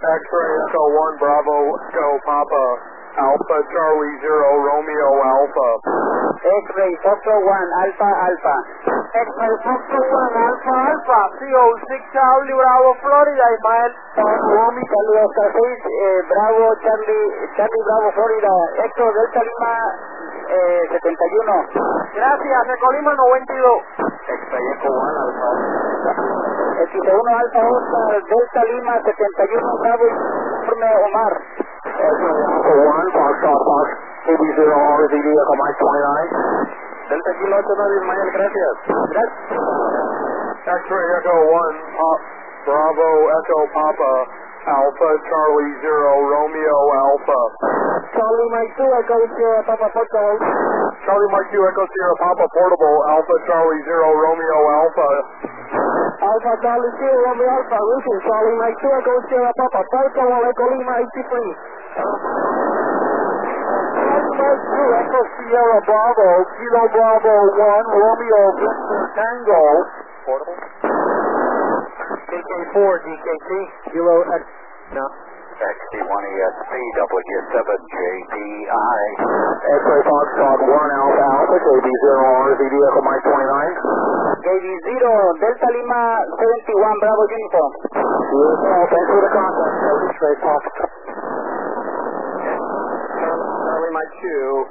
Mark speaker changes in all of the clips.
Speaker 1: X-ray Echo 1 Bravo Echo Papa Alpha Charlie 0 Romeo Alpha.
Speaker 2: X-ray Foxtrot 1 Alpha Alpha.
Speaker 3: X-ray Foxtrot 1 Alpha Alpha. CO6 Charlie Bravo Florida, Ismael.
Speaker 2: Charlie Oscar 6 Bravo Charlie Bravo Florida. Echo Delta Lima 71.
Speaker 3: Gracias, Ecolima 92.
Speaker 1: X-ray Echo 1 Alpha.
Speaker 2: X1 Alpha Oscar Delta Lima 71 Bravo Informe Omar.
Speaker 1: X-ray Alpha 1 Foxtrot Fox AB0 RZD Echo Mike 29. Delta Kilo 89 Ismael, gracias. X-ray Echo 1 Bravo Echo Papa Alpha Charlie 0 Romeo Alpha.
Speaker 2: Charlie Mike 2 Echo Sierra Papa Portable.
Speaker 1: Charlie Mike 2 Echo Sierra Papa Portable Alpha Charlie 0 Romeo Alpha.
Speaker 2: Alpha Charlie 0 Romeo Alpha. Routine Charlie Mike 2 Echo Sierra Papa Portable Echo Lima 83.
Speaker 1: Mike 2 Echo Sierra Bravo Kilo Bravo 1 Romeo Victor Tango. Portable.
Speaker 3: DK4 DKT.
Speaker 1: Kilo X. No.
Speaker 4: XD1 ESP W7JPI.
Speaker 1: X-ray Foxtrot 1 Alpha Alpha KB0 RZD Echo Mike 29.
Speaker 2: KB0 Delta Lima 71 Bravo Uniform.
Speaker 1: Thanks for the contact. X-ray Foxtrot.
Speaker 4: Charlie Mike 2.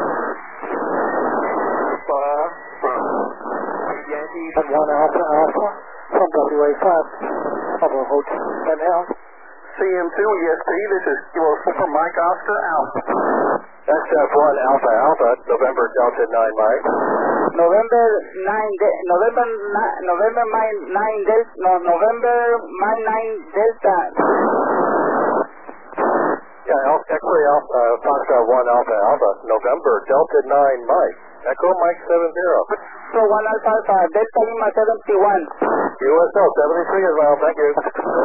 Speaker 4: Yankee
Speaker 1: 1 Alpha Alpha from WA5. Bravo Hotel NL.
Speaker 4: CM2 ESP, this is Kilo 4 Mike Oscar Alpha.
Speaker 1: XF1 Alpha Alpha, November Delta 9 Mike.
Speaker 2: November 9 Delta.
Speaker 1: Yeah, X-ray Alpha, Foxtrot 1 Alpha Alpha, November Delta 9 Mike. Echo Mike 70.
Speaker 2: So 1 Alpha Alpha Delta Lima 71.
Speaker 1: USL 73 as well, thank you.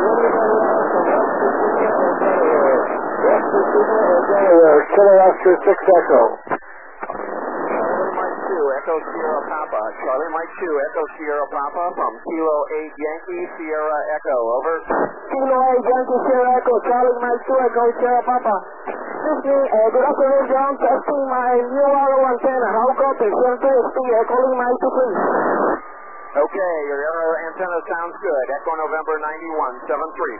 Speaker 1: Kilo Oscar 6 Echo.
Speaker 4: Charlie Mike 2 Echo Sierra Papa. Charlie Mike 2 Echo Sierra Papa from Kilo 8 Yankee Sierra Echo. Over.
Speaker 2: Kilo 8 Yankee Sierra Echo. Charlie Mike 2 Echo Sierra Papa. Good afternoon, John. Testing my new auto antenna. How copy? CM2 SP Echo Lima 83.
Speaker 4: Okay, your antenna sounds good. Echo November 9173.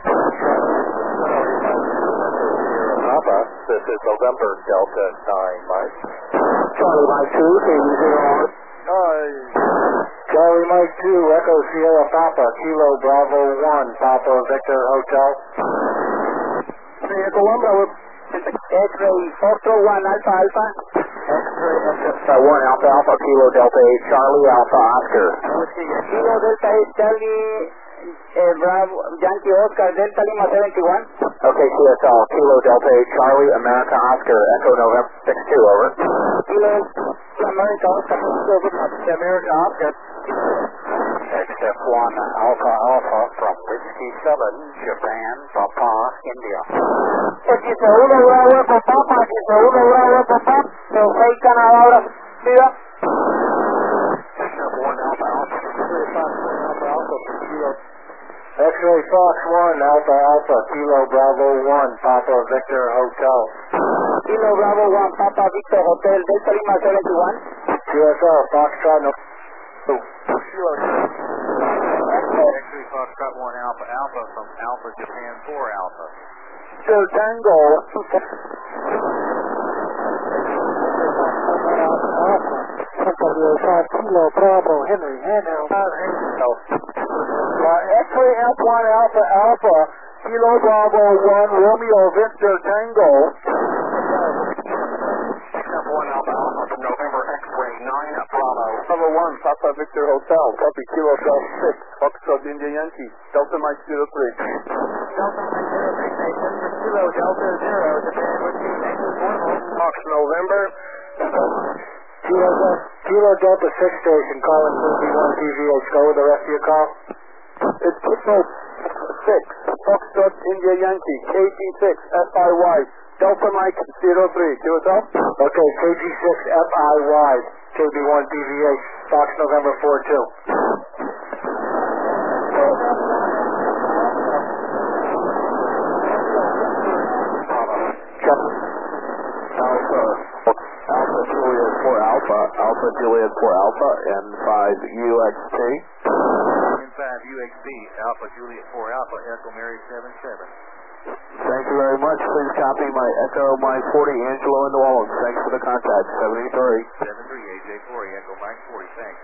Speaker 1: Papa, this is November Delta 9 Mike. Charlie Mike 2, KB0. Charlie Mike 2, Echo Sierra Papa, Kilo Bravo 1, Papa Victor Hotel.
Speaker 2: Echo 1 Bravo. X-ray Foxtrot 1 Alpha Alpha.
Speaker 1: X-ray SF1 Alpha Alpha, Kilo Delta 8, Charlie Alpha Oscar.
Speaker 2: Kilo Delta 8 Charlie Bravo Yankee Oscar Delta Lima 71.
Speaker 1: Okay, CSL, Kilo Delta 8, Charlie America Oscar, Echo November 62, over.
Speaker 2: Kilo America Oscar 62,
Speaker 1: America Oscar.
Speaker 4: XF1 Alpha Alpha from Whiskey 7, Japan, Papa, India.
Speaker 2: X1 Bravo Papa, X1 Bravo Papa, 6 Canadá, Brasil.
Speaker 4: XF1 Alpha Alpha.
Speaker 1: X-ray Fox 1 Alpha Alpha, Kilo Bravo 1, Papa Victor Hotel.
Speaker 2: Kilo Bravo 1 Papa Victor Hotel, Delta Lima 71.
Speaker 1: QSL Foxtrot no.
Speaker 4: X-ray Foxtrot 1 Alpha Alpha from Alpha Japan 4 Alpha.
Speaker 1: So Tango. Kilo Bravo Henry Handel. X-ray F1 Alpha Alpha, Kilo Bravo 1 Romeo Victor Tango.
Speaker 4: F1 Alpha Alpha from November X-ray 9 Bravo.
Speaker 1: Bravo 1 Papa Victor Hotel, copy Kilo Golf 6, Foxtrot India Yankee, Delta Mike 03.
Speaker 4: Delta Mike 03 station for Kilo Delta 0, Japan Whiskey Yankee Portable.
Speaker 1: Fox November. Kilo Delta 6 station, calling B1 TVH. Go with the rest of your call. It's Kilo 6, Foxtrot India Yankee, KG6 FIY, Delta Mike 03. Do it up? Okay, KG6 FIY, KB1 DVH, Fox November 42.
Speaker 4: Alpha Juliet 4 Alpha and 5 UXT.
Speaker 3: And 5 UXB, Alpha Juliet 4 Alpha, Echo Mary 77.
Speaker 4: Thank you very much. Please copy my Echo Mike 40, Angelo in New Orleans. Thanks for the contact. 73.
Speaker 3: 73, AJ40, Echo Mike 40, thanks.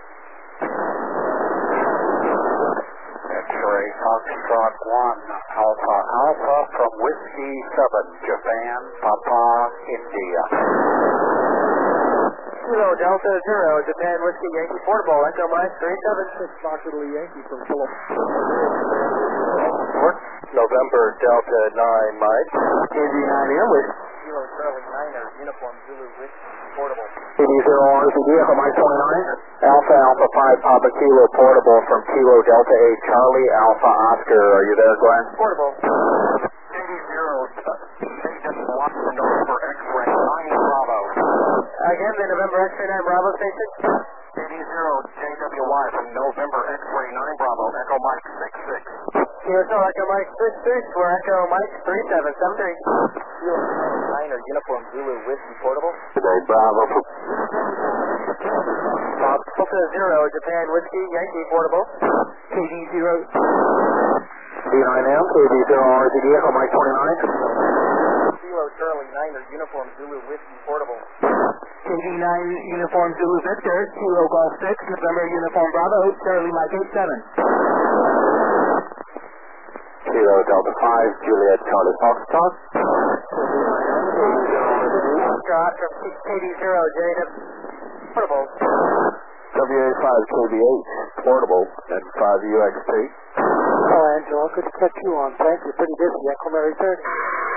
Speaker 1: X-ray Foxtrot 1, Alpha Alpha from Whiskey 7, Japan, Papa, India.
Speaker 2: Kilo Delta 0, Japan Whiskey Yankee Portable, Echo Mike 37.
Speaker 1: Foxtrot Yankee from Phillips. November Delta 9, Mike.
Speaker 2: KG9M with
Speaker 3: Kilo Charlie Niner, Uniform Zulu Whiskey Portable.
Speaker 2: KD0 RCD, Echo Mike 29.
Speaker 1: Alpha Alpha 5 Papa Kilo Portable from Kilo Delta 8 Charlie Alpha Oscar. Are you there, Glenn?
Speaker 2: Portable.
Speaker 1: KD0 Washington November X-ray 9 Bravo.
Speaker 2: Again, the November X-ray 9 Bravo station.
Speaker 1: KD0 JWY from November X-ray 9 Bravo, Echo Mike 66.
Speaker 2: QSL Echo Mike 66, we're Echo Mike 3773.
Speaker 3: Kilo Charlie Niner, Uniform Zulu Whiskey Portable.
Speaker 1: Today, Bravo.
Speaker 2: Delta 0, Japan Whiskey Yankee Portable. KD0.
Speaker 1: D9M, KD0 RCD, Echo Mike 29.
Speaker 3: Kilo Charlie Niner, Uniform Zulu Whiskey Portable.
Speaker 2: KD9 Uniform Zulu Victor, Kilo Golf 6, November Uniform Bravo, Charlie Mike 87.
Speaker 1: Kilo Delta 5, Juliet Charlie Foxtrot.
Speaker 2: Foxtrot from KD0, JW Portable.
Speaker 1: WA5 KB8, Portable, and 5 UXT.
Speaker 2: Oh, Angelo, good to catch you on. Thank you. Pretty busy. Echo Mary 30.